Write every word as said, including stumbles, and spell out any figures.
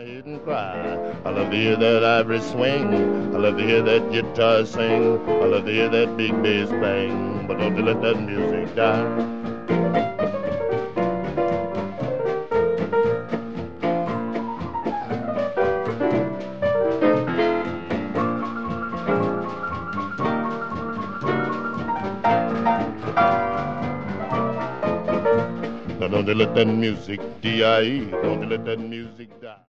head and cry. I love to hear that ivory swing. I love to hear that guitar sing. I love to hear that big bass bang. But don't you let that music die. Now don't you let that music die. Don't you let that music die.